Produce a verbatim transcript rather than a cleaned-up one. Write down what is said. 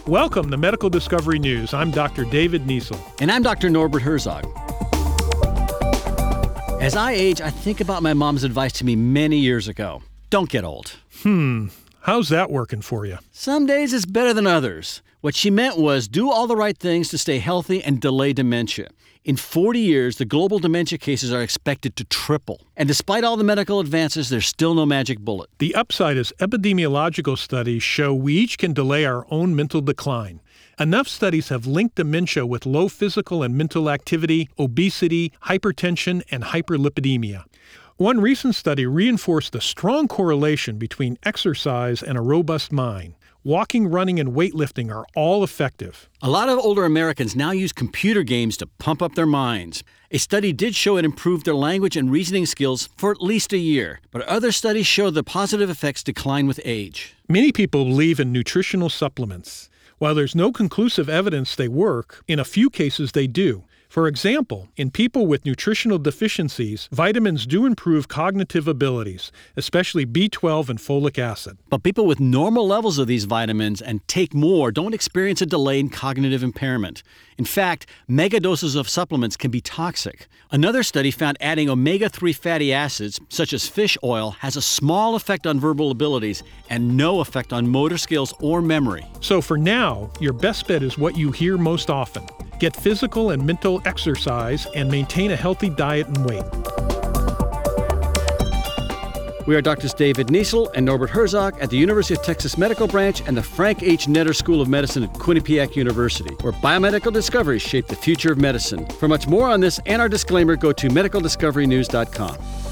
Welcome to Medical Discovery News. I'm Doctor David Niesel. And I'm Doctor Norbert Herzog. As I age, I think about my mom's advice to me many years ago. Don't get old. Hmm, how's that working for you? Some days it's better than others. What she meant was do all the right things to stay healthy and delay dementia. In forty years, the global dementia cases are expected to triple. And despite all the medical advances, there's still no magic bullet. The upside is epidemiological studies show we each can delay our own mental decline. Enough studies have linked dementia with low physical and mental activity, obesity, hypertension, and hyperlipidemia. One recent study reinforced the strong correlation between exercise and a robust mind. Walking, running, and weightlifting are all effective. A lot of older Americans now use computer games to pump up their minds. A study did show it improved their language and reasoning skills for at least a year, but other studies show the positive effects decline with age. Many people believe in nutritional supplements. While there's no conclusive evidence they work, in a few cases they do. For example, in people with nutritional deficiencies, vitamins do improve cognitive abilities, especially B twelve and folic acid. But people with normal levels of these vitamins and take more don't experience a delay in cognitive impairment. In fact, mega doses of supplements can be toxic. Another study found adding omega three fatty acids, such as fish oil, has a small effect on verbal abilities and no effect on motor skills or memory. So for now, your best bet is what you hear most often. Get physical and mental exercise and maintain a healthy diet and weight. We are Doctors David Niesel and Norbert Herzog at the University of Texas Medical Branch and the Frank H. Netter School of Medicine at Quinnipiac University, where biomedical discoveries shape the future of medicine. For much more on this and our disclaimer, go to medical discovery news dot com.